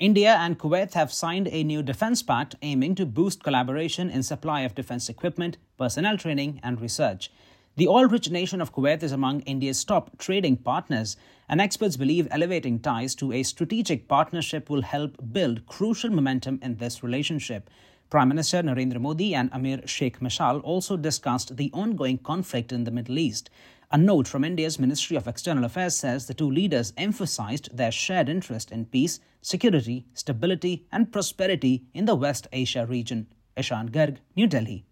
India and Kuwait have signed a new defense pact aiming to boost collaboration in supply of defense equipment, personnel training, and research. The oil-rich nation of Kuwait is among India's top trading partners, and experts believe elevating ties to a strategic partnership will help build crucial momentum in this relationship. Prime Minister Narendra Modi and Amir Sheikh Mashal also discussed the ongoing conflict in the Middle East. A note from India's Ministry of External Affairs says the two leaders emphasized their shared interest in peace, security, stability, and prosperity in the West Asia region. Ishan Garg, New Delhi.